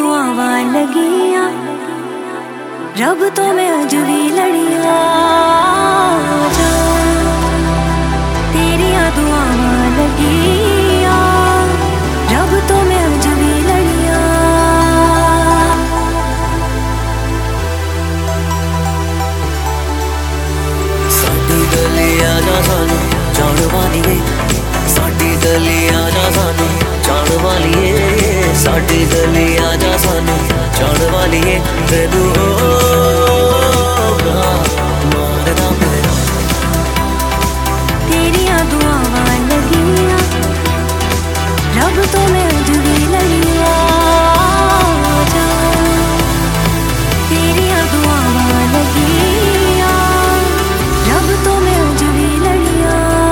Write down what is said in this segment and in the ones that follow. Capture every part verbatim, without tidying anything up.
दुआवां लगियां, रब तो मैं अज भी लड़िया जा। तेरिया दुआवां लगियां, रब तो मैं अज भी लड़िया। साडी गली आजा सानू जान वालिए, साडी गली आजा सानू जान वालिए, साडी गली आजा सानू जान वालिए। तेनू होगा मारदा मेरा, तेरिया दुआवां लगियां, रब तो मैं अज भी लड़िया जा। तेरिया दुआवां लगियां, रब तो मैं अज भी लड़िया।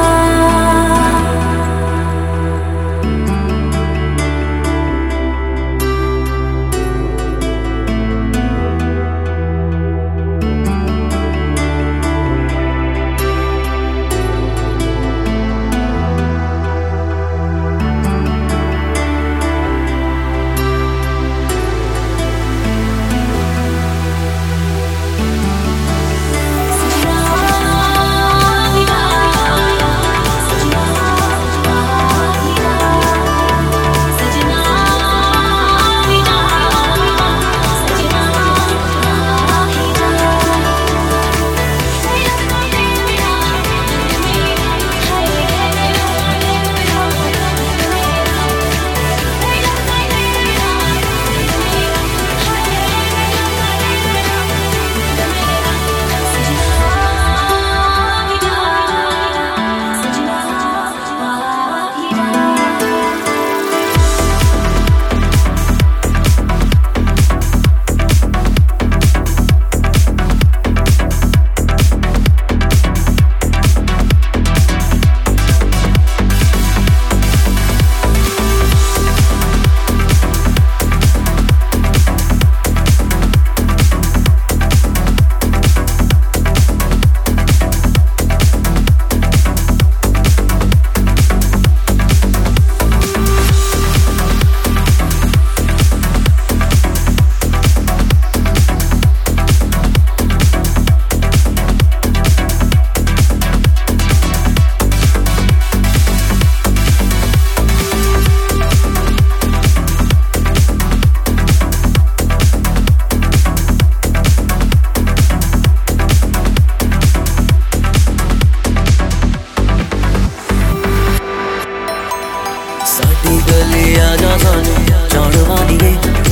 साडी गली आजा सानू जान वालिए,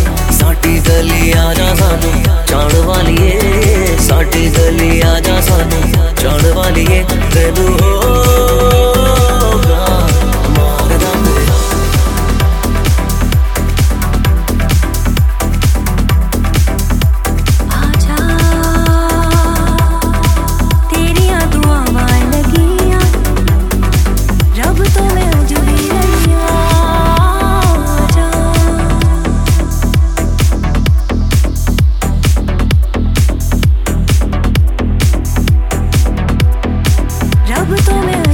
साडी गली आजा सानू जान वालिए, साडी गली आजा सानू जान वालिए। तेनू होगा मारदा मेरा, आजा तेरिया दुआवां लगियां, रब तो मैं अज भी लड़िया जा। रब तो मैं